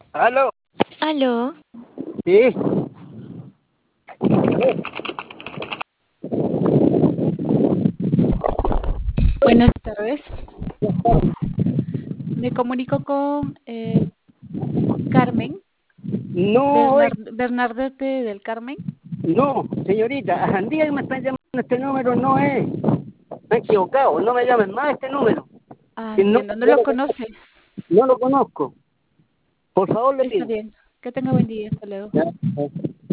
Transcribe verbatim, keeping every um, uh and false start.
¿Aló? Aló, Sí. Buenas tardes. Me comunico con eh, Carmen, No, oiga, Bernard- Bernardete del Carmen. no, señorita, Andía que me están llamando este número, no es. Me he equivocado, no me llamen más a este número. Ah, Que no, entiendo, no no lo lo conoce. conozco. No lo conozco. Por favor, le Está pido. bien. Que tenga buen día. Hasta luego. Ya.